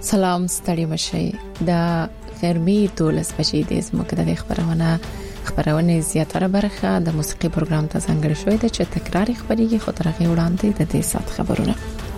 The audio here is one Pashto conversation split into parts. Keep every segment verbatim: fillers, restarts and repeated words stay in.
سلام ستړي مشي دا غرمې دولس بجې د زموږ د خبرونه خبرونه زیاتره برخه د موسیقي پروګرام ته څنګه شوې ده چې تکراری خبريږي خو ترغه وړاندې د دې سات خبرونه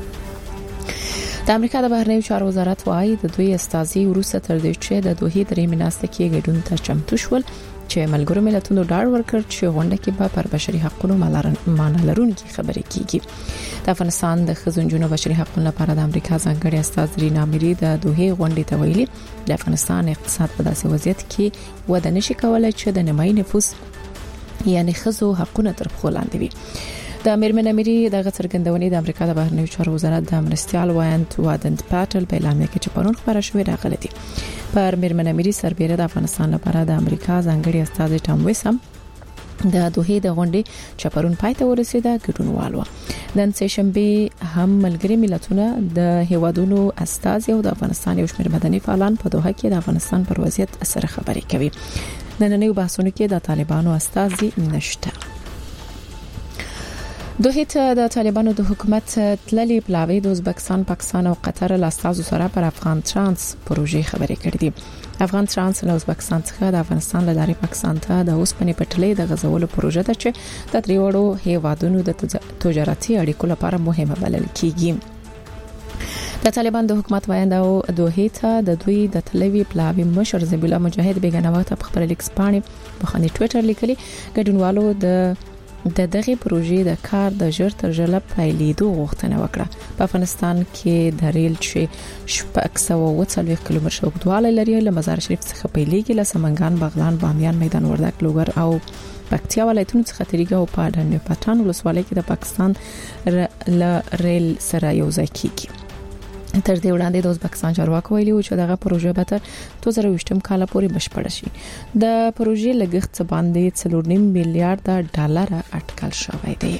د امریکا د بهرنیو چارو وزارت وايي د دوی استازي وروسته تر دې چې د دوه درې مناسته کې ګډون ته چمتو شول چې ملګرو ملتونو ډاډ ورکړ چې غونډه کې به پر بشري حقوقو معنی لرونکي خبرې کیږي د افغانستان د خزونجونو بشري حقوقو لپاره د امریکا ځانګړي استاذ رینا میری د دوه غونډې ته ویلي د افغانستان اقتصاد په داسې وضعیت کې وده نشي کولای چې د نیمای نفوس یعنی خزو حقوقونه تر پخو لاندې وي د میرمن امیری د غڅرګندونې د امریکا د بهرنیو چارو وزارت د مرستيال وایانت وادنت پاتل په اعلان کې چې پرون خبره شوې راغله دي پر میرمن امیری سربېره د افغانستان لپاره د امریکا ځانګړي استاذ ټام وسم د دوه د غونډې چې پرون پاتې ورسېده ګډونوالو نن سهشنبه هم ملګري ملتونه د هیوادونو استاذ او د افغانستان یو شمېر مدني فعالان په دوه کې د افغانستان پر وضعیت سره خبرې کوي نن نو بحثونه کې د طالبانو استاذ نشته دوه ته د طالبانو د حکومت تللي پلاوی د ازبکستان پاکستان او قطر له استازو سره پر افغان ترانس پروژې خبرې کړې دي افغان ترانس له ازبکستان څخه د افغانستان له لارې پاکستان ته د اوسپنې پټلۍ د غزولو پروژه ده چې د دریوړو هیوادونو د تجارتي اړیکو لپاره مهمه بلل کیږي د طالبان د حکومت وایند او دوه ته د دوی د تلوي پلاوی مشر زبیلا مجاهد بیگنوات په خپل لیک سپانې په خني ټوئیټر لیکلي ګډونوالو د د دغه پروژې د کار د ژر تر ژره پیلېدو غوښتنه وکړه په افغانستان کې د ریل چې شپږ سوه اووه څلوېښت کیلومتره اوږدوالی لري له مزار شریف څخه پیلېږي له سمنګان بغلان بامیان میدان وردګ لوګر او پکتیا ولایتونو څخه تریګه او پاډن پټان ولسوالۍ کې د پاکستان ل ریل سره یو ځای کیږي تر دې وړاندې د ازبکستان چارواکو ویلي و چې دغه پروژه به تر دوه زره ویشتم کال پورې بشپړ شي د پروژې لګښت باندې څلور نیم میلیارډ ډالر اټکل شوی دی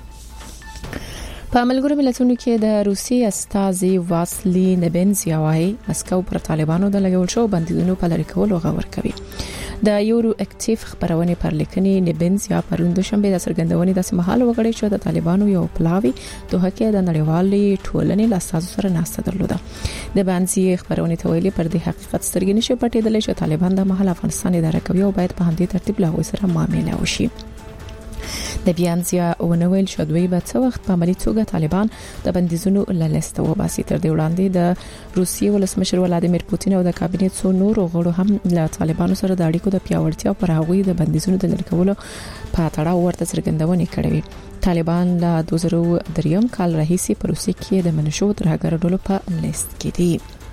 په ملګرو ملتونو کې د روسي استازي واسلی نبنزیا وايي مسکو پر طالبانو د لګول شو بندیزونو په لری کولو غوړ کوي د یورو اکټیف خبرونه پر لیکنې نبنزیا پرون دوشنبه د سرګندونې د سمحال وګړي چې د طالبانو یو پلاوی دوه کې د نړیوالې ټولنې له اساسو سره ناسته درلوده د بانسي خبرونه ته ویلي پر دې حقیقت سترګې نشي پټېدل چې طالبان د محل افغانستان اداره کوي او باید په همدې ترتیب له هغوی سره معامله وشي د بیانزیا ونویل شدوی په څو وخت په عملي توګه طالبان د بندیزونو له لسته وباسي تر دې وړاندې د روسیې ولسمشر ولادیمیر پوتین او د کابینټ څو نور غړو هم له طالبانو سره د اړیکو د پیاوړتیا پر هغوی د بندیزونو د لری کولو په تړاو ورته څرګندونه کړې طالبان له دوه زره درې کال راهیسې په روسیې کې د منشو ترهګر ډلو په لیست کې دي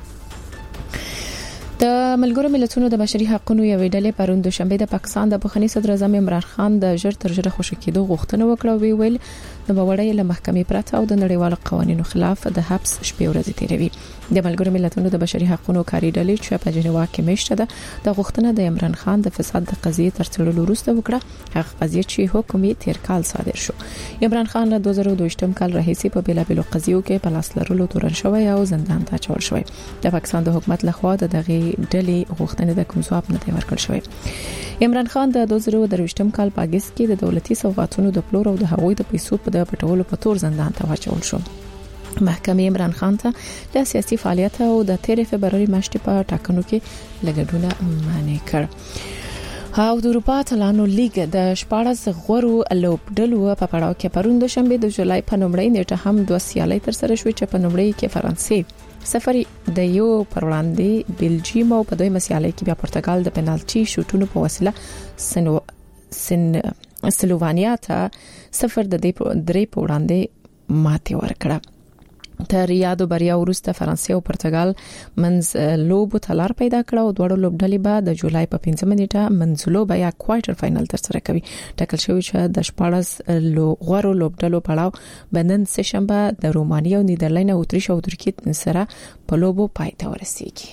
د ملګرو ملتونو د بشري حقوقو یو ډلې پرون دوشنبه د پاکستان د بخښنې صدر اعظم عمران خان د ژر تر ژره خوشی کېدو غوښتنه وکړه وی ویل د بوړې له محکمې پرته او د نړیوالو قوانینو خلاف د حبس شپې ورځې تیروي د ملګرو ملتونو د بشري حقوقو کاری ډلې چې په جنیوا کې میشته ده د غوښتنه د عمران خان د فساد د قضیې تر څېړلو وروسته وکړه هغه قضیه چې حکم یې تیر کال صادر شو عمران خان له دوه زره دوه کال راهیسې په بیلابیلو قضیو کې په لاس لرلو تورن شوی او زندان ته اچول شوی د پاکستان د حکومت لخوا د دغه ډلې غوښتنه د کوم ځواب نه دی ورکړل شوی عمران خان د دوه زره درویشتم کال په اگست کې د دولتي سوغاتونو د پلور او د هغوی د پیسو په پټولو په تور زندان ته واچول شو محکمې عمران خان ته د سیاسي فعالیت او د تیر فبرवरी میاشتې په ټاکنو کې لګډونه معنی کړ او د اروپا اتلانو لیګ د شپاړس غورو لوبډلو په پړاو کې پرون دوشنبه د جولای په نومړۍ نیټه هم دوه سیالۍ تر سره شوې چې په نومړۍ کې فرانسې سفر د یو پر وړاندې بلجیم او په دویمه سیالۍ کې بیا پرتګال د پنالټي شوټونو په وسیله سنو سن سلووانیا ته سفر د دې درې په وړاندې ماته ورکړه تر یادو بریا وروسته فرانسې او پرتګال منځ لوب تلار پیدا کړ او دوړو لوبډلې به د جولای په پنځمه نیټه منځلو بیا کوارټر فائنل تر سره کوي ټاکل شوی چې د شپاړس لو غوړو لوبډلو پړاو بنن سهشنبه د رومانیا او نیدرلند او اتریش او ترکیه سره په لوبو پای ته ورسیږي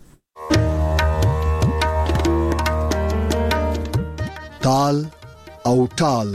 تال او ټال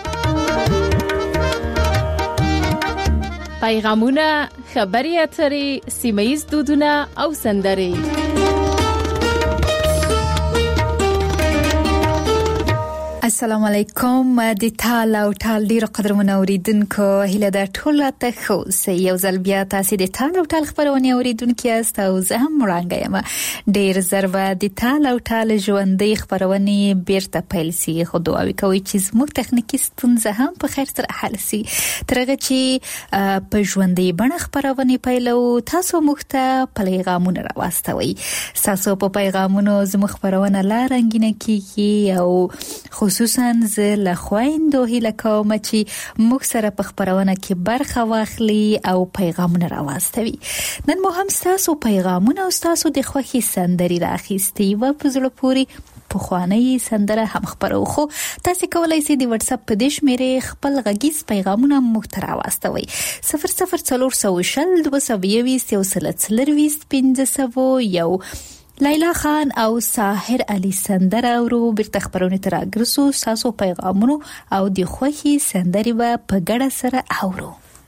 پیغامونه خبري اترې سیمایي دودونه او سندرې السلام علیکم د تعال او تعال ډیر قدرمن اوریدونکو هله د ټوله ته خو سې یو ځل بیا تاسو د تعال او تعال خبرونه اوریدونکو یاست او زه هم وړاندې یم ډیر ضربه د تعال او تعال ژوندۍ خبرونه بیرته پیل سي خو دوه کوي چې زموږ تخنیکی ستونزه هم په خیر سره حل سي ترغه چې په ژوندۍ بڼه خبرونه پیلو تاسو مخته پیغامونه راوستوي تاسو په پیغامونو زموږ خبرونه لا رنگینه کیږي او خصوصا زه له خويندو هله کوم چې موږ سره په خبرونه کې برخه واخلي او پیغامونه راوستوي نن مو هم تاسو پیغامونه او تاسو د خوخي سندري راخيستي و په زړه پوری په خواني سندره هم خبرو خو تاسو کولای شئ د واتس اپ په دیش مېره خپل غږیز پیغامونه موږ ته راوستوي صفر صفر څلور سوه شل دوه سوه یوویشت یو سل څلرویشت پنځه سوه یو لیلا خان او ساحر علی سندره ورو بیرته خبرونه تر اګرسو ساسو پیغامونو او د خوخي سندري و په ګډه سره اورو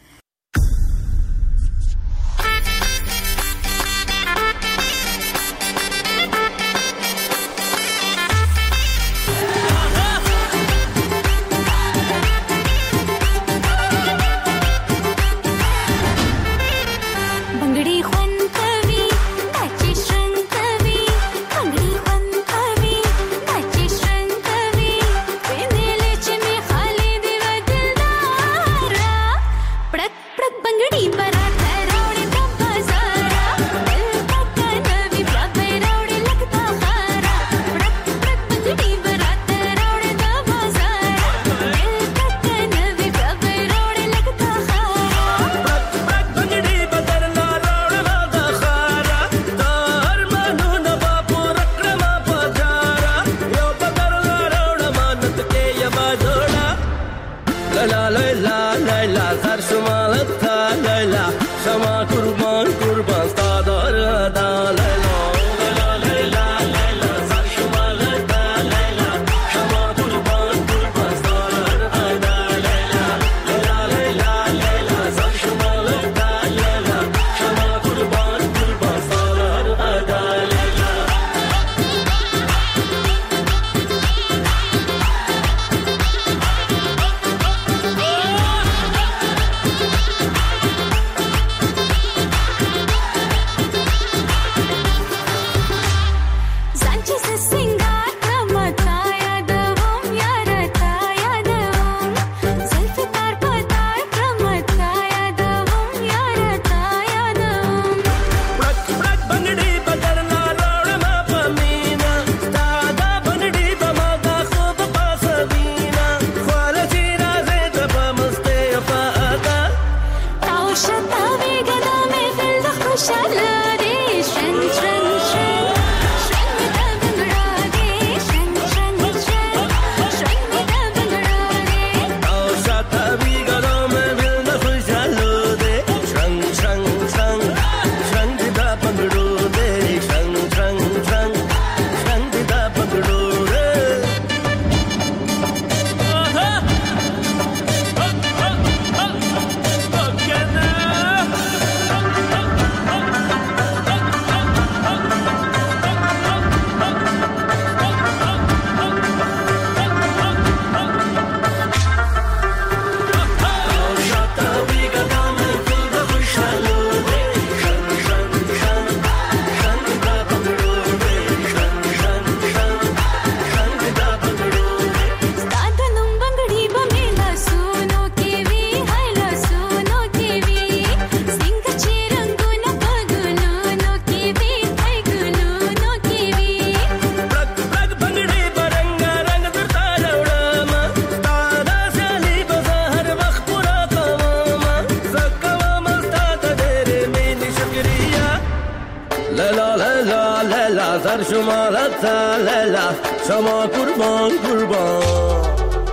شمالتا لیلا شما قربان قربان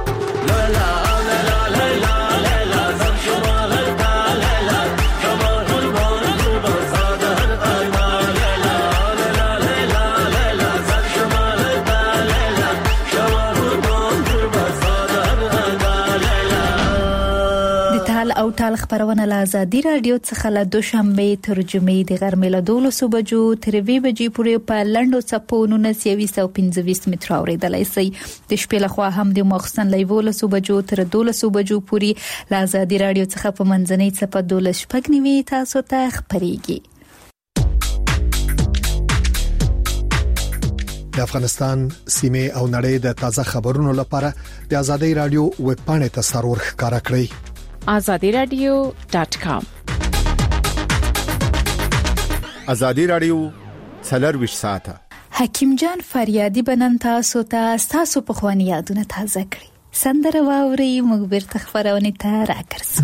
لیلا لیلا لیلا لیلا زن شمالتا لیلا شما قربان قربان صادر قلبا لیلا لیلا لیلا لیلا زن شمالتا لیلا شما قربان قربان صادر قلبا لیلا د تعال او او ټال خبرونه له آزادي رادیو څخه له دوشنبه ترجمه د غرمې له دولسو بجو تر وی بجې پورې په لندو چپو نونس یویس او پنځه ویشت متر اوریدلای شي. د شپې له خوا هم د مخصن له ولسو بجو تر دولسو بجو پورې له آزادي رادیو څخه په منځنۍ چپه دولس شپږ نیوي تاسو ته خبريږي. د افغانستان سیمه او نړۍ د تازه خبرونو لپاره د آزادۍ رادیو ویب پاڼې ته سرور ښکارا کړئ azadi radio dot com. آزادۍ رادیو څلرویشت ساعته. حکیم جان فریادي بنن تاسو ته تاسو په خواني یادونه تازه کړی. سندره واوري موږ بیرته خبرونه ته راګرځو.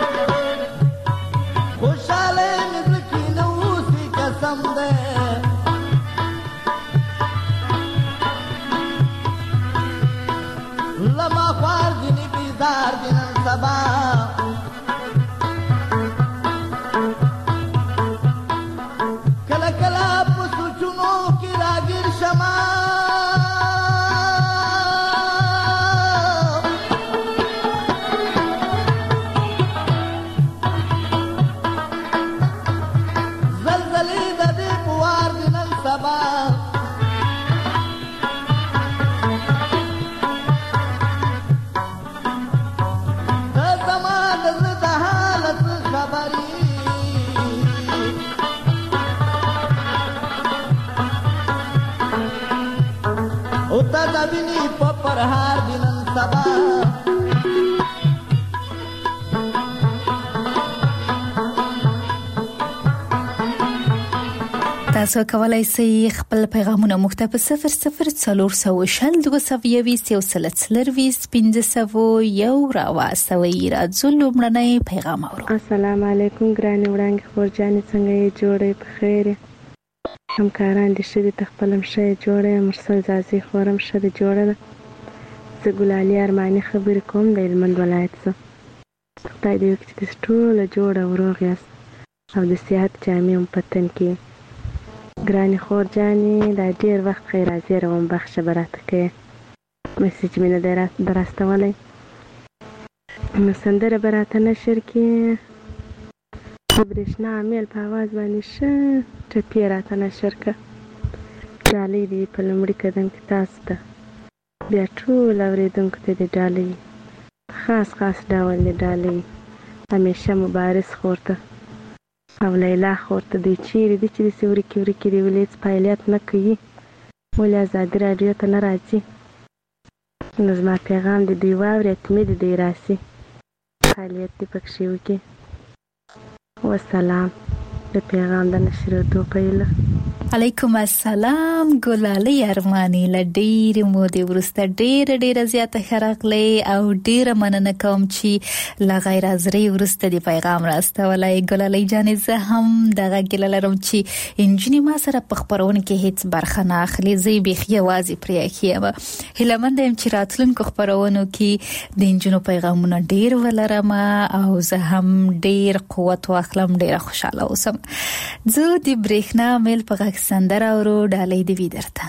خوشاله مې زکه نو سې قسم ده ویني په پرهار دینن سبا تاسو کولای شئ خپل پیغامونه موږ ته په صفر صفر څلور سوه شل دوه سوه یوویشت یو سل څلرویشت پنځه سوه یو راواستوئ. راځو لومړنی پیغام اورو. السلام علیکم ګرانې وړانګې خورجانې، څنګه یې؟ جوړې په خیر یې؟ همکاران دې ښه دي؟ ته خپل هم ښه یې؟ جوړه یې؟ مرسل ځاځي خورم ښه ده؟ جوړه ده. زه ګلالي ارماني خبرې کوم د هلمند ولایت څخه. خدای دې وکړي چې تاسو ټوله جوړه او روغ یاست او د صحت جامې هم په تن کې. ګرانې خورجانې دا ډېر وخت خیر راځي روان بخشه به راته کوې، مسیج مې نه دی راستولی. نو سندره به راته نشر کړې، د برېښنا میل په اواز باندې ښه ټپې راته نشر کړه. ډالۍ دې په لومړي قدم کې تاسو ته، بیا ټول اورېدونکو ته دې ډالۍ خاص خاص ډول دې ډالۍ همیشه مبارز خور ته او لیلا خور ته. دوی چیرې دي چې داسې ورکې ورکې دي ولې هېڅ فعالیت نه کوي، ولې ازادي راډیو ته نه راځي؟ نو زما پیغام د دوی واوري، حتمي د دوی راسي، فعالیت دې پکښې وکړي. وسلام. د پیغام د نشرېدو په هیله. علیکم السلام ګلالي ارماني، له ډېرې مودې وروسته ډېره ډېره زیاته ښه راغلی او ډېره مننه کوم چې له غیر حاضرۍ وروسته دې پیغام راستولی. ګلالي جانې زه هم دغه ګیله لرم چې نجونې ما سره په خپرونه کې هېڅ برخه نه اخلي، زه یې بیخي یوازې پرې ایښې یم. هیله منده یم چې راتلونکو خپرونو کې د نجونو پیغامونه ډېر ولرم او زه هم ډېر قوت واخلم، ډېره خوشحاله اوسم. زه د برېښنا میل په غږ سندره اورو، ډالۍ دې وي درته.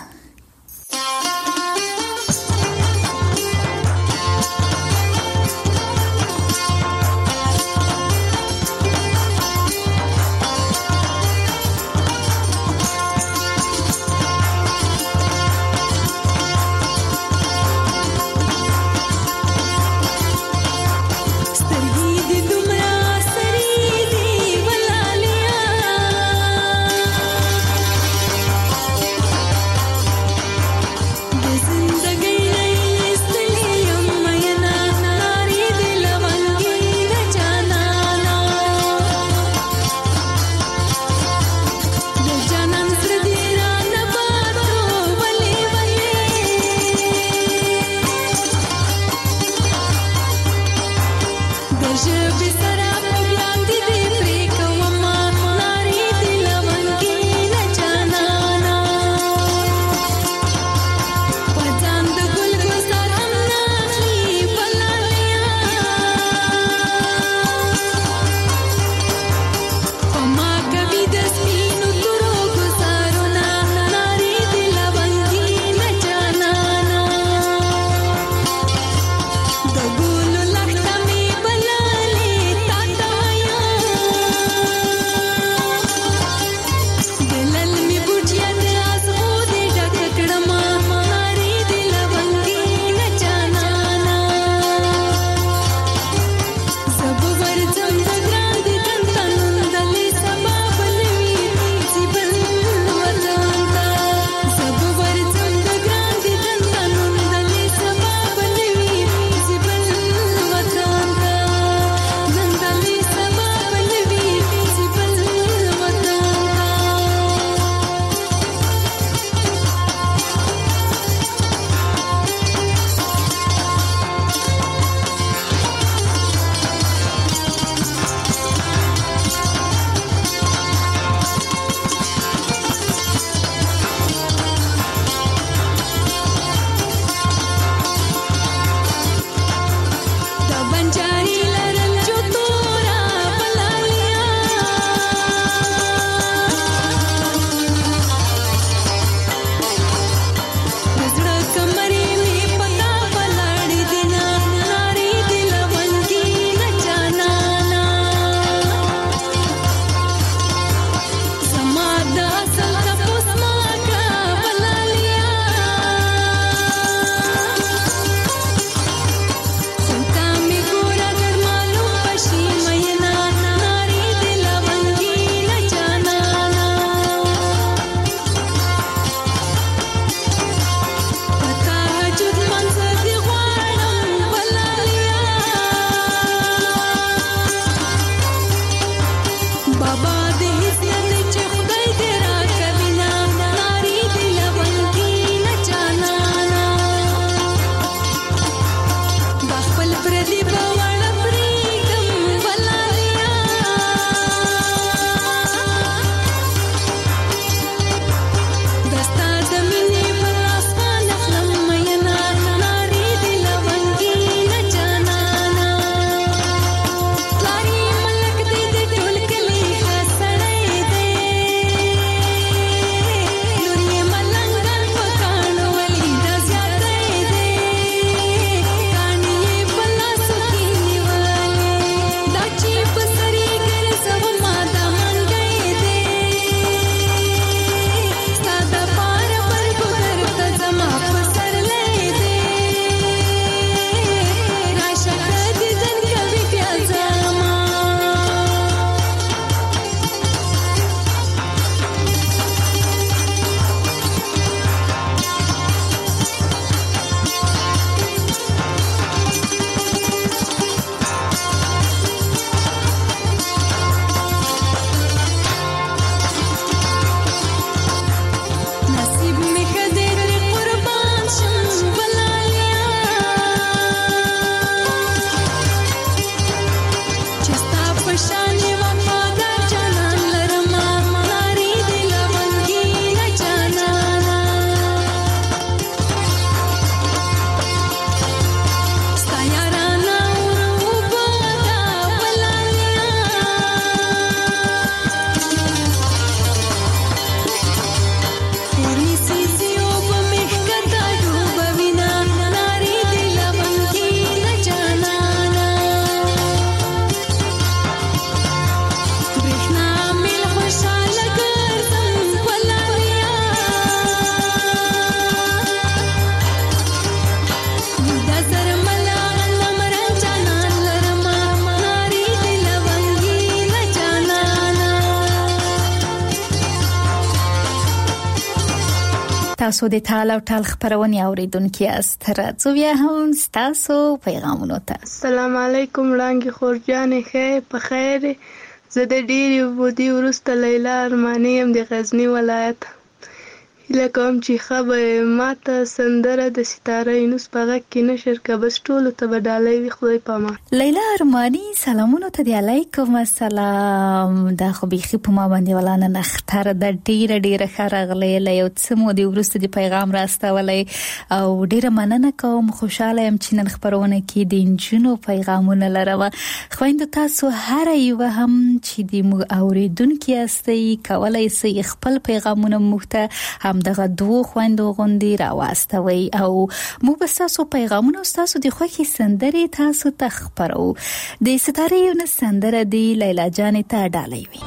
تاسو د تال او ټال خبرونه اوریدونکو یاست. راځو بیا هم تاسو پیغامونه ته. السلام علیکم وړاندې خورجانې خیر په خیر. زه د ډېرې مودې وروسته لیلا ارماني یم د غزني ولایت. هیله کوم چې ښه به ماته سندره د ستاره یونس په غږ کې نشر که بس ټولو ته به ډالۍ وي. خدای په امان. لیلا ارماني سلامونه ته دی. علیکم السلام. دا خو بیخي په ما باندې ولانه نختره د ډیره ډیره ښه راغلی. له یو څه مودې وروسته د پیغام راستولی او ډیره مننه کوم. خوشحاله یم چې نن خبرونه کې د نجونو پیغامونه لرم. خویندو تاسو هر یو هم چې د موږ اوریدونکو یاستئ کولای شئ خپل پیغامونه موږ ته هم دغه دوه خويندو غوندي راوستوي او مو به تاسو پیغامونه او تاسو د خوخي سندري تاسو ته خبرو. د ستاره یو سندره دی لیلا جان ته ډالۍ وي.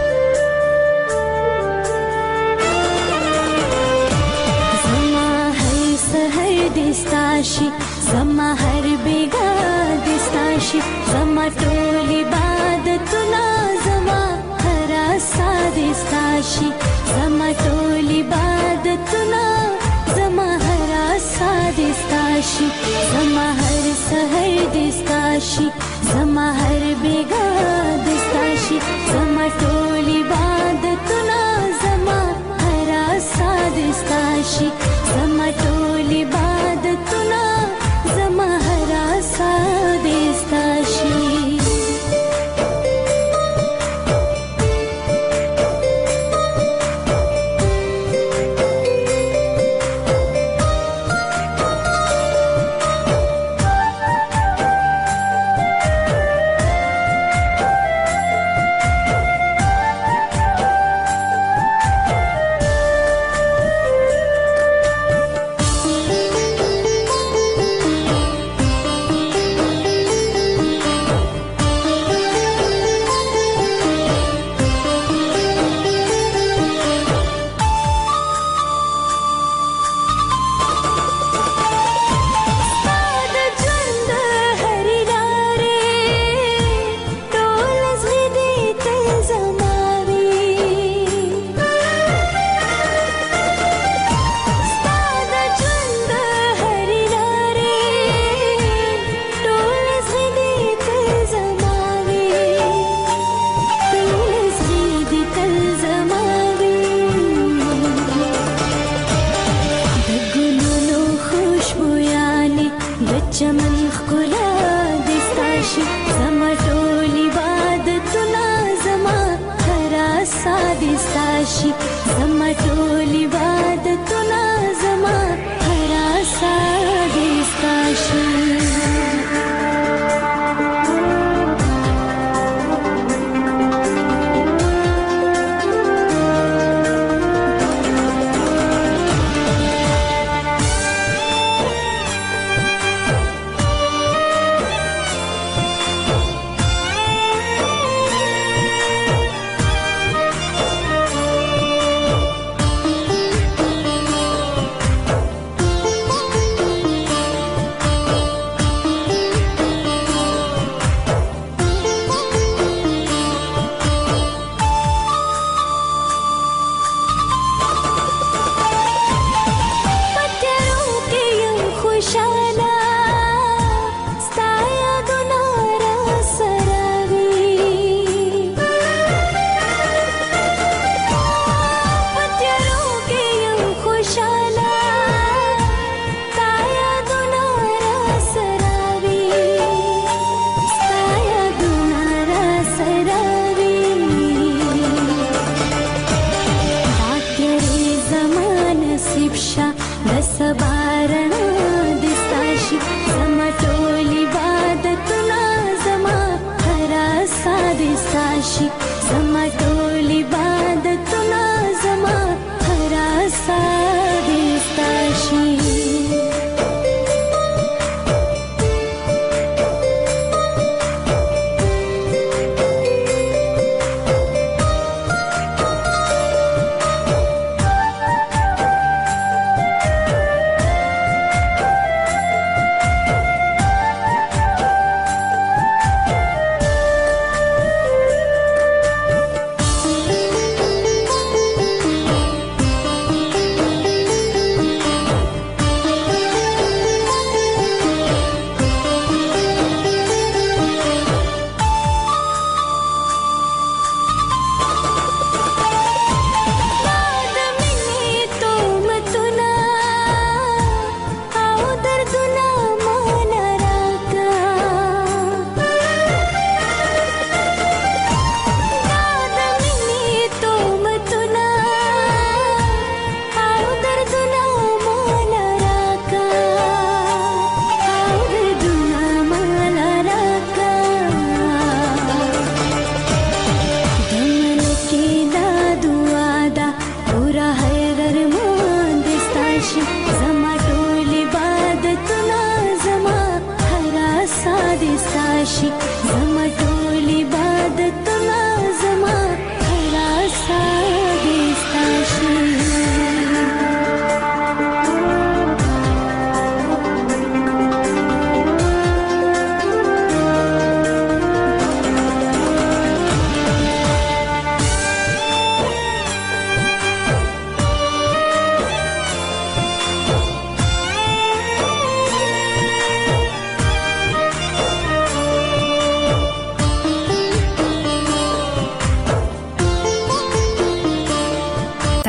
زما هر سحر دستاشي زما هر بیگا دستاشي زما ټول عبادتونه زما هر ساد دستاشي زما ټول عبادتونه زما هر ساد دستاشي زما هر سحر دستاشي زما هر بیگا دستاشي زما ټول عبادتونه زما هر ساد دستاشي زما ټول عبادتونه زما هر ساد دستاشي.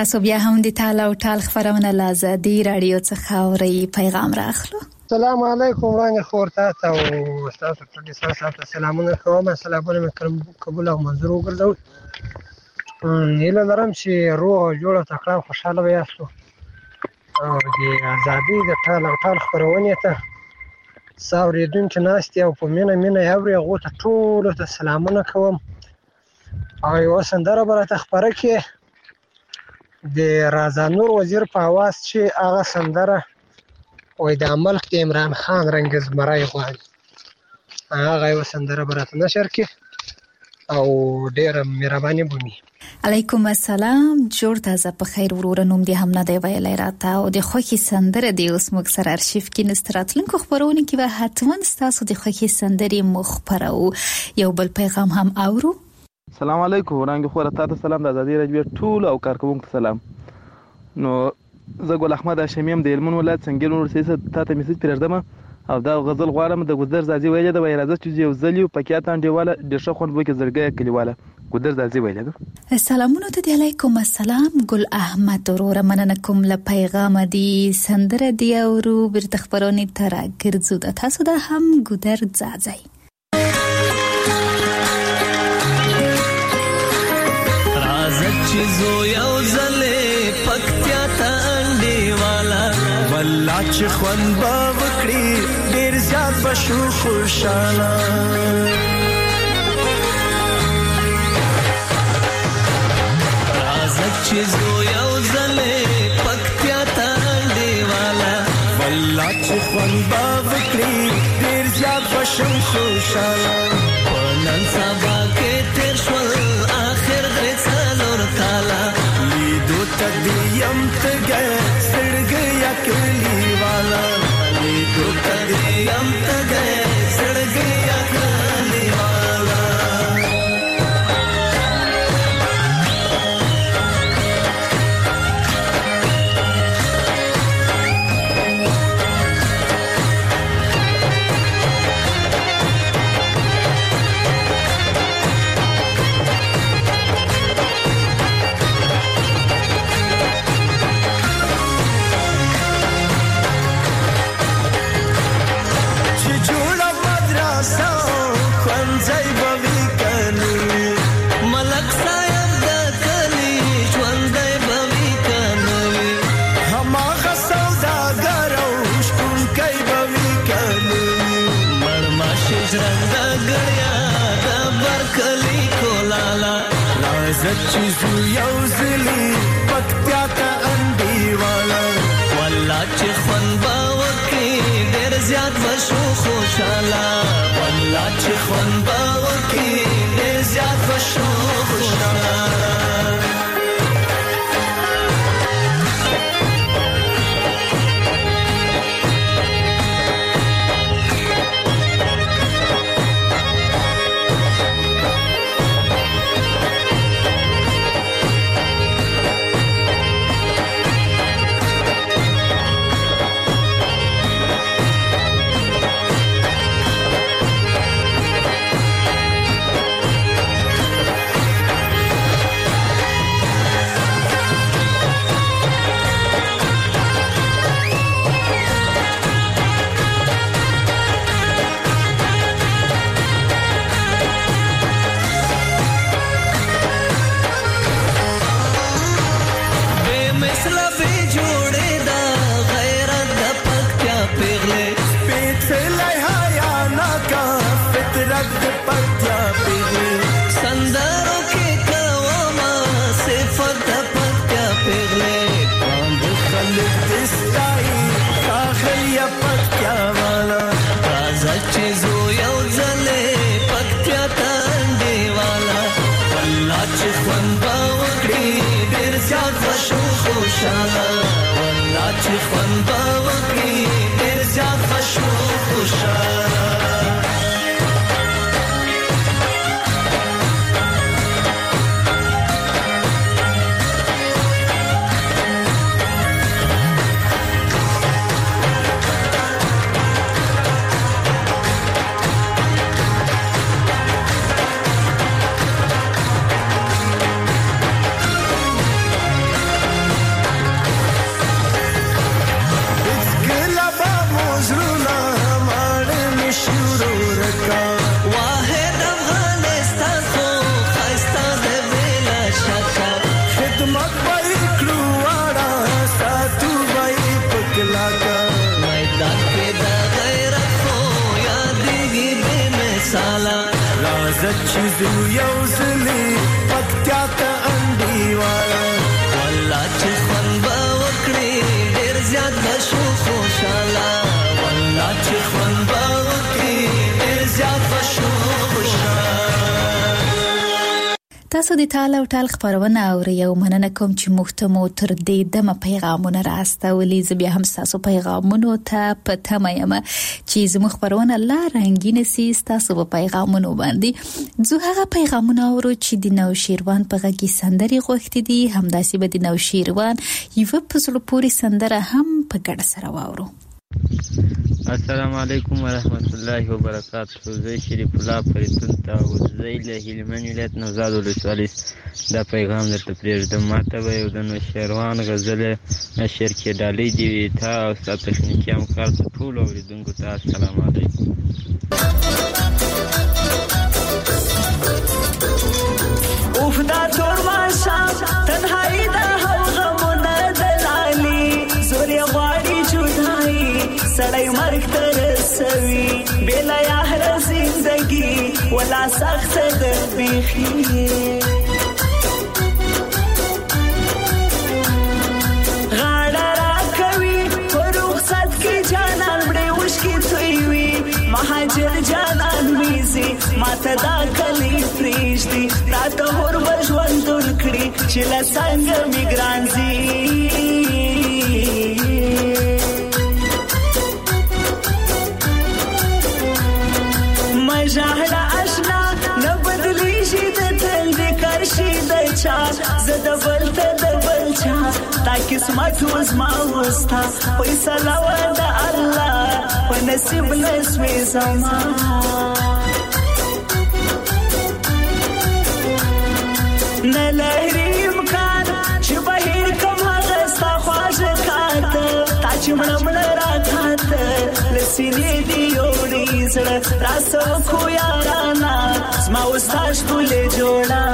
تاسو بیا هم د تال او ټال خبرونه لازادي رادیو څخه اوري پیغام راخلو. السلام علیکم وړاندې خور تاسو او تاسو ټول تاسو سلامونه کوم. سلامونه مکرم قبول او منظور وګرځول. نیله لرم چې روغ جوړه تکړه خوشاله وياستو او د ازادي د ټال او ټال خبرونه ته ساوریدون چې ناستي او په مینه مینه یوري غو ته ټول ته سلامونه کوم. او یو سندره برته خبره کې د رازا نور وزیر په आवाज چې هغه سندره وای د ملک د عمران خان رنگز مرای غواړي هغه یو سندره برته نشر کې او ډیر مهرباني بومي. علیکم السلام. جوړ تازه په خیر ورور نوم دی هم نه دی ویلای راته او د خوخي سندره دی اوس موږ سره ارشیف کې نستراتلونکو خبرونه کې به حتما تاسو د خوخي سندري مخبرو یو بل پیغام هم اورو. السلام علیکم ورانګ خو راته سلام د ازادي رادیو ټول او کارکونکو سلام. نو زه ګل احمد هاشمیم د علمون ولایت څنګه نور سیاست ته میسج پرېږدم او دا غزل غواړم د ګذر زازي ویلې د وایرازه چې یو ځلیو پکیاتان دیواله د شخون بو کې زړګي کلیواله ګذر زازي ویلې. سلامونه ته علیکم السلام ګل احمد ورور مننه کوم له پیغام دی سندره دی اورو بر تخبرونی تر ګرځو د تاسو د هم ګذر زازي. چیزو یو زله پکتیا تانډي والا والله چې خوان با وکړي ډیر زیات بشو خوشاله راز چیزو یو زله پکتیا تانډي والا والله چې خوان با وکړي ډیر زیات بشو خوشاله پنن سبا کې تیر شول اخر غرڅ کالا لیدو تدیم تگئے سڑگیا کلی والا لیدو تدیم تگئے سڑگیا کلی والا چیزو یو زلی پکتیا تا اندی والا والله چې خون با وکی ډیر زیات بشو خوشالا والله چې خون با وکی ډیر زیات بشو خوشالا. تاسو د ټال او ټال خبرونه اورئ او مننه کوم چې موږ ته مو تر دې دمه پیغامونه راستولي. زه بیا هم تاسو پیغامونو ته په تمه یم چې زموږ خبرونه لا رنګین سي. تاسو په پیغامونو باندې زه هغه پیغامونه اورو چې د نوشیروان په غږی سندري غوښتي دي، همداسې به د نوشیروان یو په زړه پورې سندره هم په ګډه سره واورو. السلام علیکم ورحمت الله وبرکاته. زه شریف الله فریدون ته وزې له هلمند ولایت نوزاد ولسوالۍ دا پیغام درته پرېږدم. ماته به یو د نوشیروان غزل نشر کېدالی دی تا او ستا تخنیکي همکار ته ټولو اورېدونکو ته السلام علیکم. اوف دا تور ماشام تنهایی دا هم غمونه دلالی زور یې غواړي جدایی سړی مرګ ته رسوي بېله یاره زندګي ولا سخته ده بیخي غاړه راکوي په رخصت کې جانان مړې اوښکې تویوي مهاجر جانان ویزي ماته دا کلی پرېږدي راته هور به ژوندون کړي چې له څنګه مې ګران ځي مجاهده اشنا نه بدلیږي د تل د کرشي د چا زه د بل ته د بل چا تا قسمت وزما وستا فیصله وه د الله په نصیب نسوې زما نه لري امکان چې بهیر کم هغه ستا خواږه کاته تا چې مړه مړه راکاته له سینې دې یوړي زړه راسوکو یارانا زما وستا ښکلې جوړه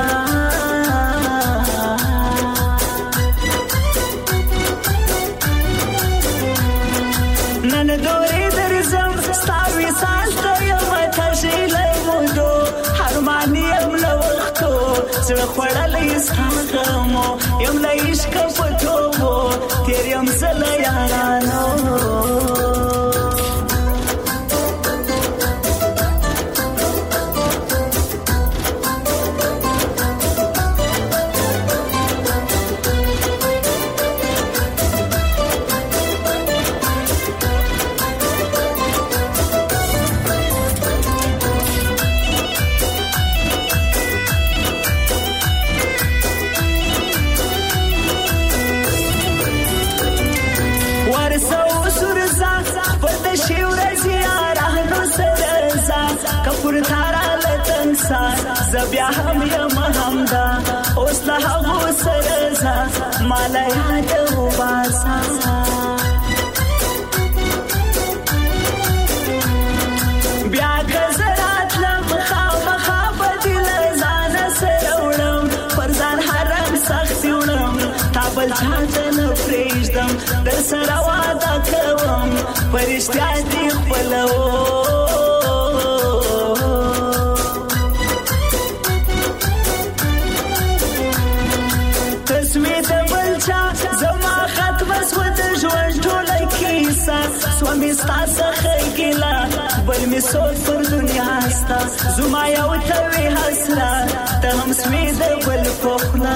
نن دورې درځم ستا وصال ته یم تږې له مودو هرماني یم له وختو زړه خوړلی ستا غمو یم له عشقه په توبو تېر یم زه له یارانو زبیا هم یم همدا اوس له هغو سره ځه ماله یاد وباسه بیا که زه راتلم خامخا به دې له ځانه سره وړم پر ځان حرم سختي وړم تا بل چا ته نه پرېږدم در سره واده کوم په رښتیا دې خپلوم سومی ستا څخه ګیله بل مې سوچ پر دنیا ستا زما یو ته وې حسرت ته هم سوې د بل په خوله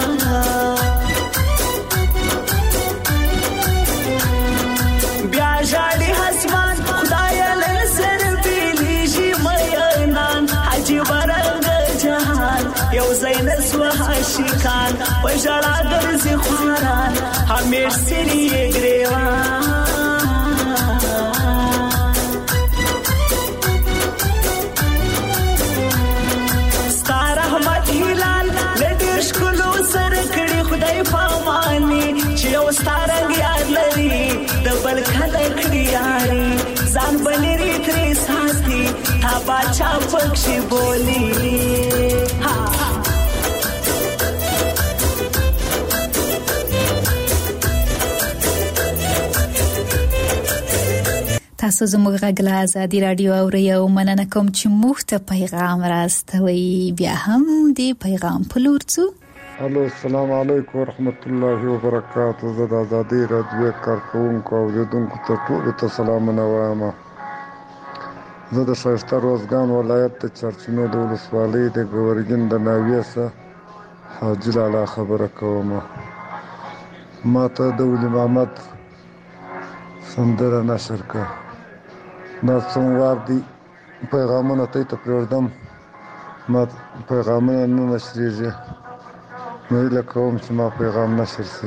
بیا ژاړي اسمان خدایه له سره بېلېږي مینان عجیبه رنګه جهان یو ځای نه سوه عاشقان په ژړا ګرځي خواران همیش سري یې ګرېوان ستارنګ یاد لري د بل کله کړي یاري ځان بلري ترې ساتي تا باچا پکښې بولي تاسو زموږ غږ له ازادي راډیو اورئ او مننه کوم چې موږ ته پیغام راستوي. بیا هم دې پیغام په لور ځو. الو السلام علیکم ورحمت الله وبرکاته. زه د ازادي راډیو کارکونکو او اوریدونکو ته ټولو ته سلامونه وایم. زه د ښایسته روزګان ولایت د چرچینو د ولسوالۍ د ګورګین د ناویې څخه حاجی لالا خبره کوم. ما ته د ولی محمد سندره نشر کا. دا څنګه دي پیغامونه ته ته پروردم. ما پیغامونه نه نشریږي. نو لکه چې ما پیغام نشر سي.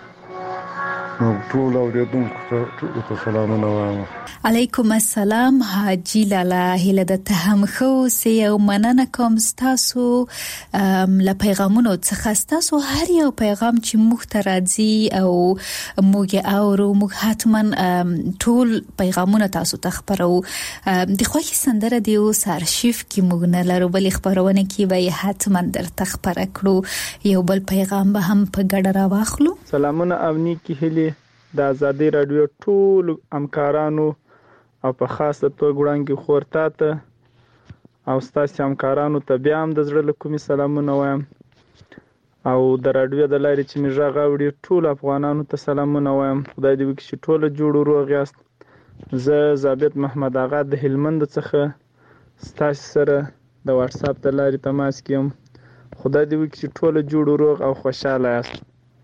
نو ټول اوریدونکو ته سلامونه وایم. علیکم السلام حاجی لالا، هله د تهم خو سي او مننه کوم تاسو له پیغامونو څخه. تاسو هر یو پیغام چې موږ ته راځي او موږ اورو، موږ حتما ټول پیغامونه تاسو ته خبرو. د خوښي سندره دی او سارشیف کې موږ نه لرو، بل خبرونه کې به حتما درته خبر کړو. یو بل پیغام به هم په ګډه راواخلو. سلامونه امني کې هلي د آزادي رادیو ټول همکارانو او په خاصه توګه وړاندې خورتا ته او ستاسو همکارانو ته بیا هم د زړه له کومې سلامونه وایم. او د رادیو د لارې چې موږ غاوړي ټول افغانانو ته سلامونه وایم. خدای دې وکړي چې ټول جوړ روغ یاست. زه ثابت محمد آغا د هلمند څخه ستاسو سره د واتس اپ د لارې تماس کوم. خدای دې وکړي چې ټول جوړ روغ او خوشاله یاست.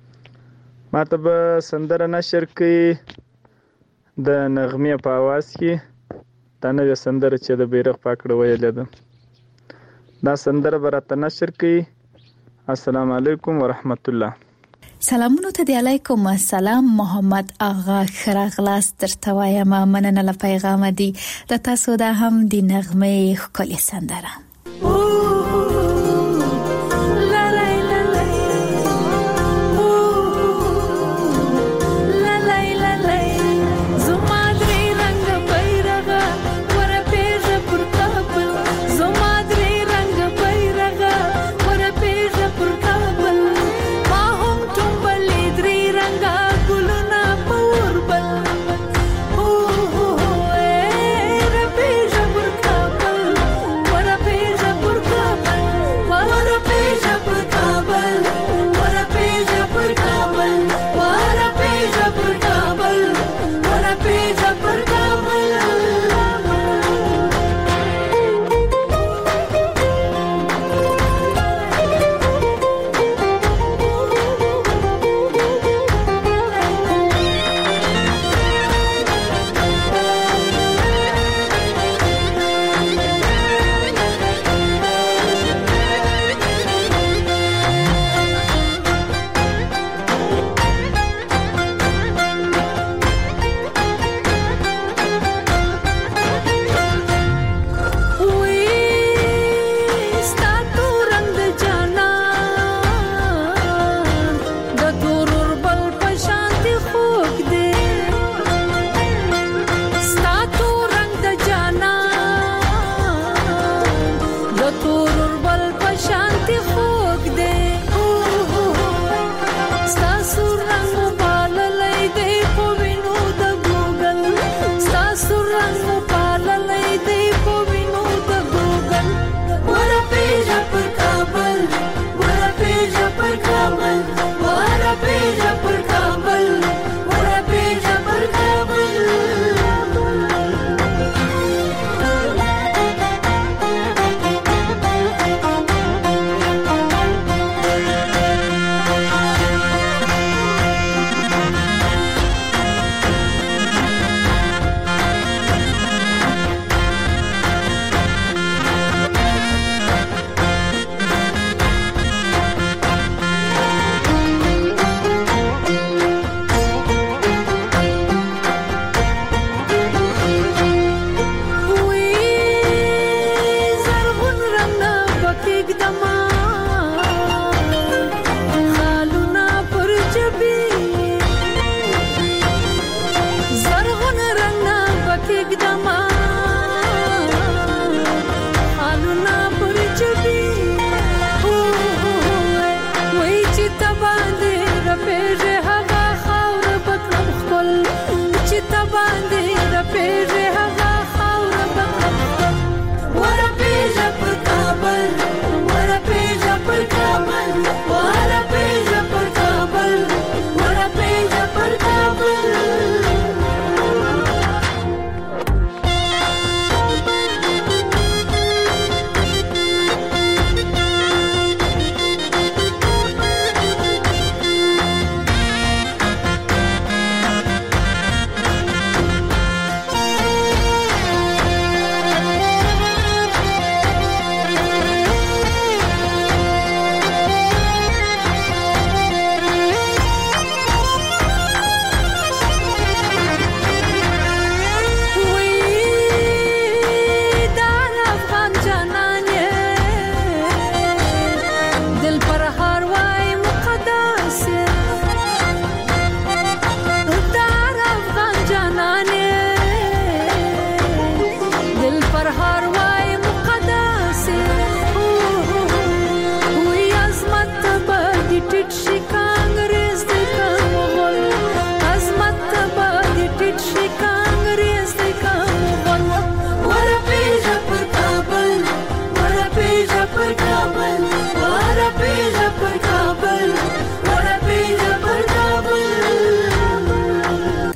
ما ته به سندره نشر کړي د نغمې په आवाज کې. دا نوې سندره چې د بیرغ پاکړه ویلې ده، دا سندره به راته نشر کړي. السلام علیکم ورحمت الله. سلامونه ته دی. علیکم السلام محمد آغا خراغلاس درته وایم. مننه له پیغام دی د تاسو دا هم د نغمې ښکلې سندره. Por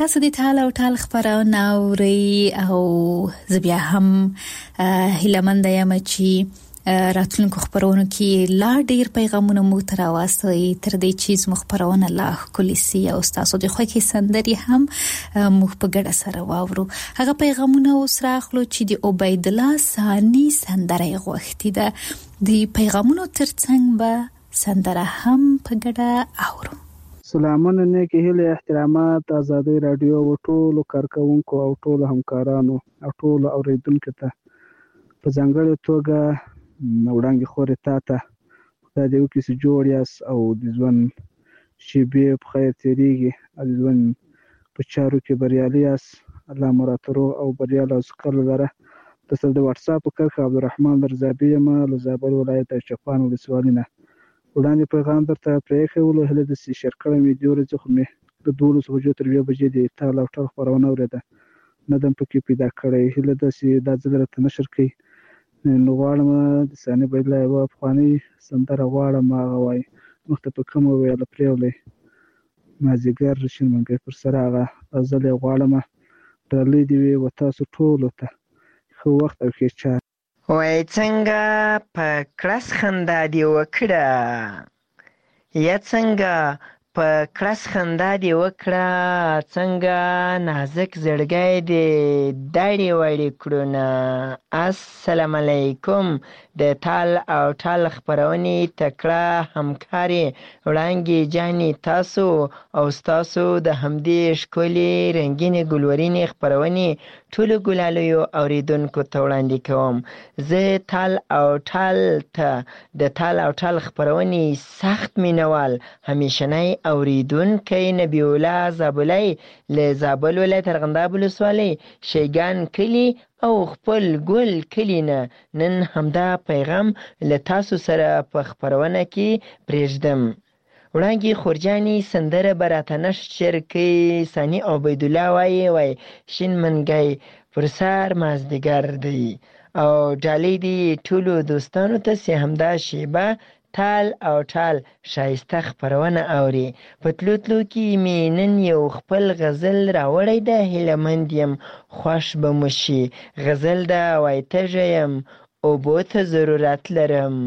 تاسو د ټال او ټال خبرونه اوري او زبیا هم هیلمند یم چې راتلونکو خبرونو کې لا ډیر پیغامونه مو تر واسطه تر دې چې زموږ خبرونه لا ښکلي سي او تاسو د خوښي سندري هم مو په ګډه سره واورو. هغه پیغامونه اوس راخلو چې د عبید الله ثانی سندره غوښتي ده. د پیغامونو ترڅنګ به سندره هم په ګډه اورو. سلامونه نیکی هیله احترامات آزادی رادیو او ټولو کارکونکو او ټولو همکارانو او ټولو اوریدونکو ته په ځانګړې توګه وړاندې خورې تا ته خدای دې وکړي چې جوړ یاست او د ژوند شېبې په خیر تېرېږي او د ژوند په چارو کې بریالي یاست. الله مو راته روغ او بریالی او سوکاله لره. درسره د واټساپ په کرښه عبدالرحمن رضابي یم له زابل ولایت د چپان ولسوالۍ نه. وړاندې پیغام درته پرېښی هیله ده چې شیر کړی مې دې ورځې خو مې د دولسو بجو تر یوې بجې د ټال او ټال خپرونه اورېده نه دم پکې پیدا کړی. هیله ده چې دا ځل راته نشر کوي نو غواړم د ثاني عبید الله یوه پخوانۍ سندره غواړم هغه وایي مخته په کومه ویله پرېولی مازدیګر شین منګی پر سر هغه غزل یې غواړم. ډالۍ دې وي و تاسو ټولو ته ښه وخت او ښې چار. وای څنګه په کړس خندا دې وکړه یا څنګه په کړس خندا دې وکړه څنګه نازک زړګی دې داړې واړې کړونه. السلام علیکم د ټال او ټال خپرونې تکړه همکارې وړانګې جانې تاسو او ستاسو د همدې ښکلې رنګینې ګلورینې خپرونې ټولو ګلالیو اوریدونکو ته وړاندې کوم. زه ټال او ټال ته د ټال او ټال خپرونې سخت مینوال همیشنی اوریدونکی نبی الله زابلی له زابل ولایت ارغنداب ولسوالۍ شیګان کلي او خپل ګل کلي نه نن همدا پیغام له تاسو سره په خپرونه کې پرېږدم. وړانګې خورجانې سندره به راته نشر کوي. ثاني عبید الله وایي وای شین منګی پر سر مازدیګر دی او ډالۍ دي ټولو دوستانو ته چې همدا شیبه ټال او ټال شایسته خپرونه اوري. په تلو تلو کې مې نن یو خپل غزل راوړی ده هیلهمند یم خوښ به مو شي. غزل ده وای تږی یم اوبو ته ضرورت لرم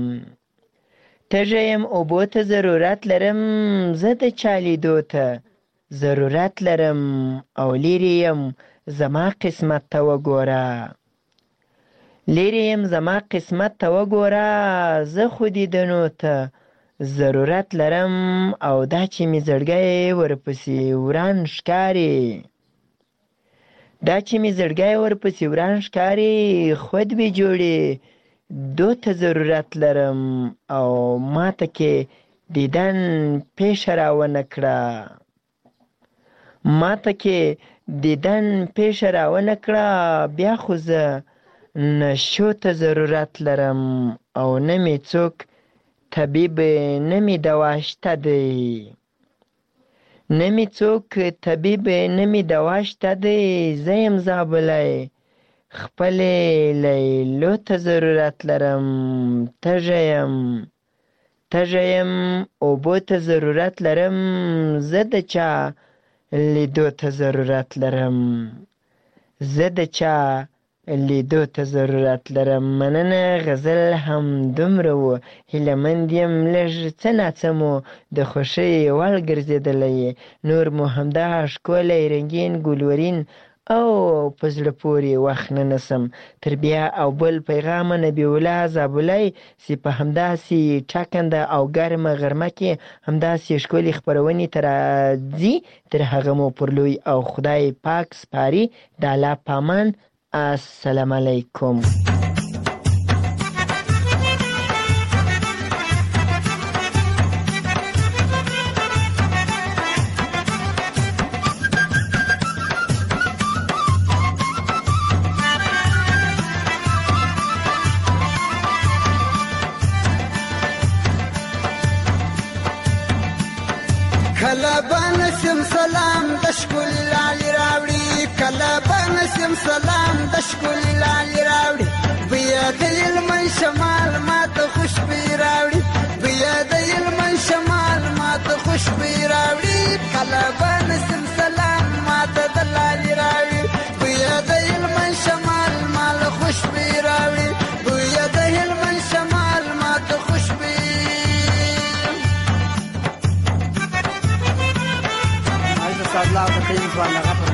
تږی یم اوبو ته ضرورت لرم زه د چا لیدو ته ضرورت لرم او لیرې یم زما قسمت ته وګوره لیرې یم زما قسمت ته وګوره زه خو دیدنو ته ضرورت لرم او دا چې مې زړګی ورپسې وران ښکاري دا چې مې زړګی ورپسې وران ښکاري خود به جوړې دو ته ضرورت لرم او ماته کې دیدن پیشه راونه کړه ماته کې دیدن پیشه راونه کړه بیا خو زه نشو ته ضرورت لرم او نه مې څوک طبیب نه مې دوا شته دی نه مې څوک طبیب نه مې دوا شته دی زه یم زابلی خپلې لیلو ته ضرورت لرم تږی یم تږی یم اوبو ته ضرورت لرم زه د چا لیدو ته ضرورت لرم زه د چا لیدو ته ضرورت لرم. مننه غزل هم دومره و هیلهمند یم لږ څه ناڅه مو د خوښۍ وړ ګرځېدلی نور مو همدا ښکلی رنګین ګلورین او په زړه پورې وخت نه نسم تر بیا او بل پیغامه نبی الله زابلی چې په همداسې ټاکنده او ګرمه غرمه کې همداسې ښکلې خپرونې ته راځي تر هغه مو پر لوی او خدای پاک سپاري د الله په امان. السلام علیکم. کله بنسم سلام د ښکل لالي راوړي کله بنسم سلام د ښکل لالي راوړي بیا د علم شمال ماته خوشبي راوړي بیا د علم شمال ماته خوشبي راوړي کله بنسم سلام ماته استاد الله تقریم سوال لغه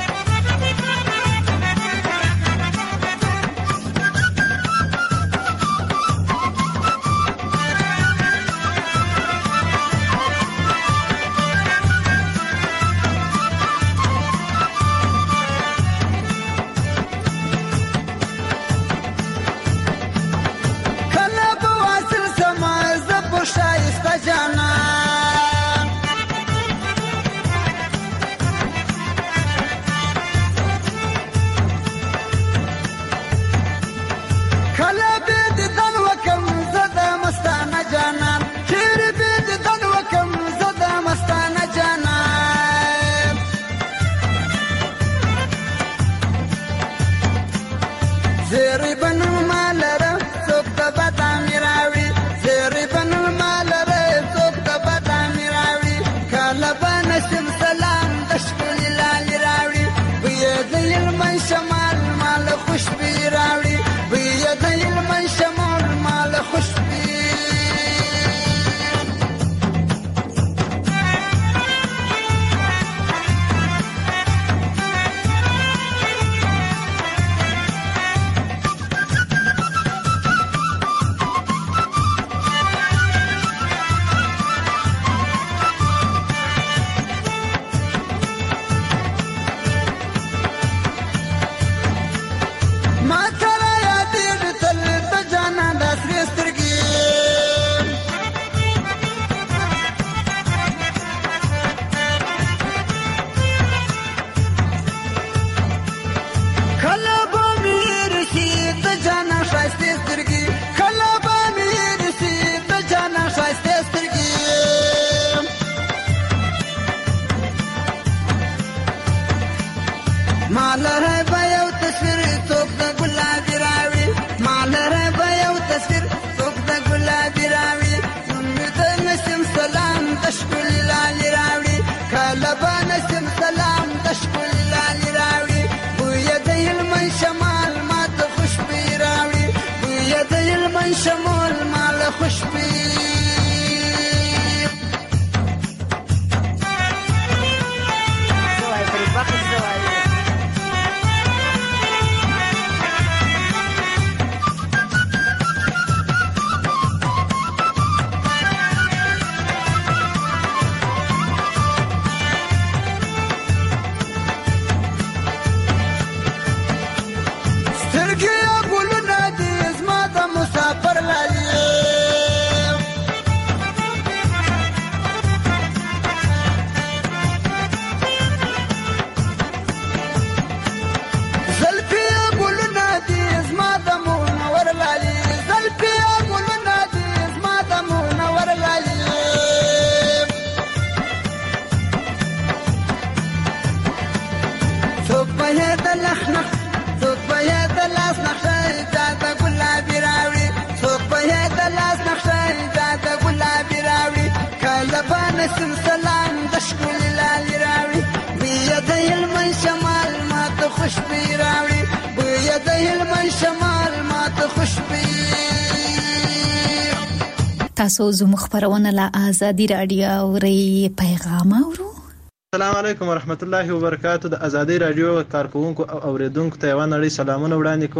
تاسو زموږ خبرونه له آزادي رادیو اوري پیغام اورو. السلام علیکم ورحمت الله وبرکاتہ. د آزادي رادیو کارکونکو او اوریدونکو ته یو نړۍ سلامونه وړاندې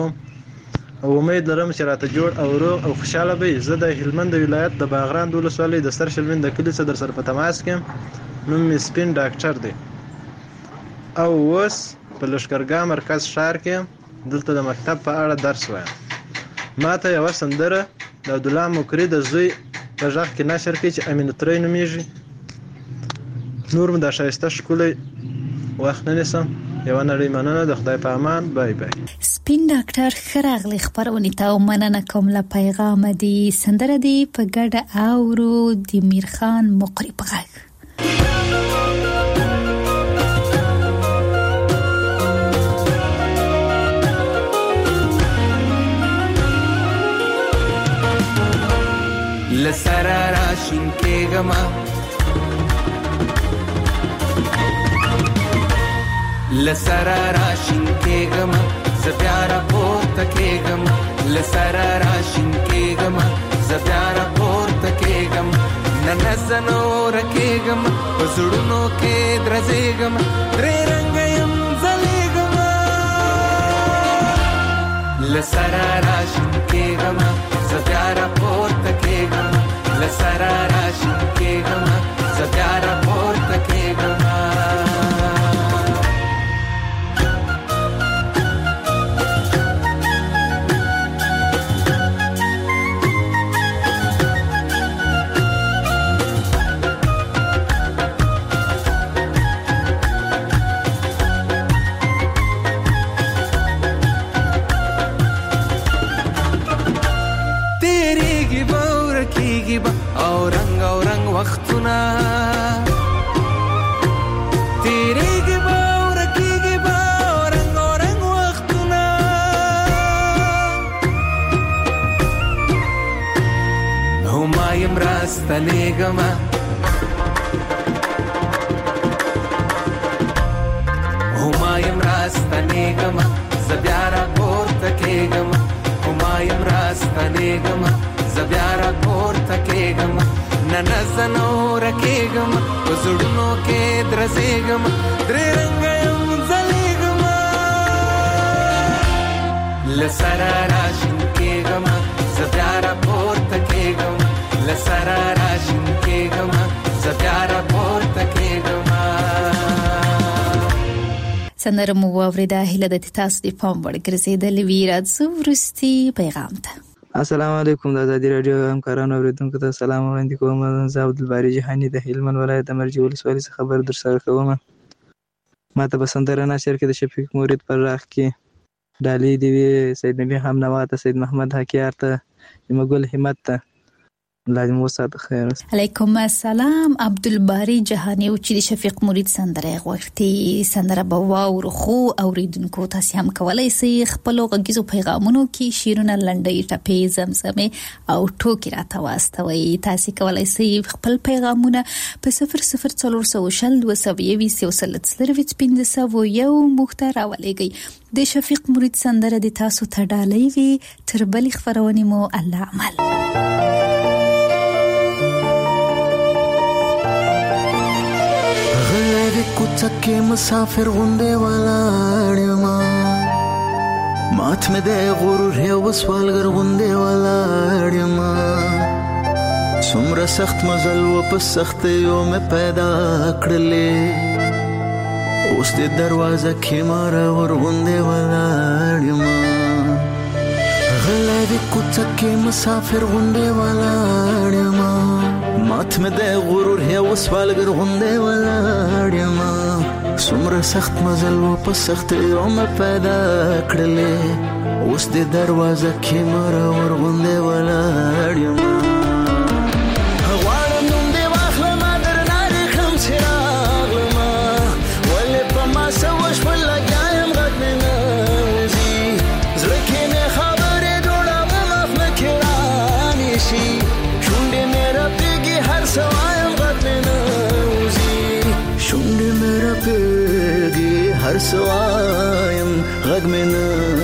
کوم او امید لرم چې راته جوړ او روغ او خوشاله به. زه د هلمند ولایت د باغران د ولسوالۍ د سر شلمین د کلی څخه در سره په تماس کې. نوم مې سپین ډاکټر دی او اوس په لښکرګاه مرکز ښار کې دلته د مکتب په اړه درس وایم. ما ته یوه سندره د عبدالله مکري د زوی په غږ کې نشر کړي چې امین ترې نومیږي. نور مو د ښایسته ښکلی وخت نه نیسم. یوه نړۍ مننه. د خدای په امان. بای بای. سپین ډاکټر ښه راغلی خپرونې ته او مننه کوم له پیغامه دی. سندره دی په ګډه اورو د میرخان مقري په غږ. لسرا راشین کېږم لسرا راشین کېږم زه بیا راپورته کېږم لسرا راشین کېږم زه بیا راپورته کېږم ننزنو رکیګم وزړونو کې درځېګم درې رنگ يم زلېګم لسرا راشم کېګم زبيارا پورته کېګم لسرا راشم کېګم زبيارا پورته کېګم او رنگ او رنگ وختونه تیریږي به او رکیږي به او رنگ او رنگ وختونه او ما یم راستنېږم او ما یم راستنېږم زه بیا راپورته کېږم او ما یم راستنېږم زبيارا پورته کېږم ننزنو رکېږم وزړونو کې درځېږم درې رنګ يم ځلېږم لسرا راشم کېږم زبيارا پورته کېږم لسرا راشم کېږم زبيارا پورته کېږم سندره مو واورېده. هیله ده چې تاسو د پام وړ ګرځېدلې وي. راځو وروستي پیغام ته. السلام علیکم. د ازادي راډیو همکارانو اوریدونکو ته سلام وړاندې کوم. زه عبدالباري جهاني د هلمند ولایت د مرجې ولسوالۍ څخه خبر در سره کوم. ما ته په سندره نشر کې د شفیق مرید پر راغ کې ډالۍ دی وی سید نبی همنوا ته سید محمد حکیار ته مګل همت ته لازم وسات خیر. علیکم السلام. عبدالباري جهاني او چې شفیق مرید سندره غوښتي سندره به واورو خو اوریدونکو تاسو هم کولای شئ خپل غږیزو پیغامونو کې شیرونه لنډۍ ټپې زمزمه او ټوکی راته واستوي. تاسو کولای شئ خپل پیغامونه په صفر صفر څلور سوه شل دوه سوه یویشت یو سل څلرویشت پنځه سوه یو مخته راولېږئ. د شفیق مرید سندره د تاسو ته ډالۍ وي. تر بلې خبرونې مو الله عمل. کوڅه مسافر غونډه ولاړ ما مات مې د غرور یو وسوالګر غونډه ولاړ ما څومره سخت مزل و په سخت یو مې پیدا کړلې اوس د دروازه کې مار ور غونډه ولاړ ما غلې کوڅه کې مسافر غونډه ولاړ ما مات مې د غرور یو وسوالګر غونډه ولاړ ما څومره سخت مزل و په سخت یو مې پیدا کړلې اوس د دروازه کې مار ور غونډه ولاړ ما غواړم نوم دې واخلم درنه رخم څراغ ما ولې په ما سوش په لګایم غږ مې نه وځي زړه کې مې خبرې جوړوم مخ مې کرانې شي شونډې مې رپېږي هر سوایم غږ مې نه وځي شونډې مې رپېږي هر سوایم غږ مې نه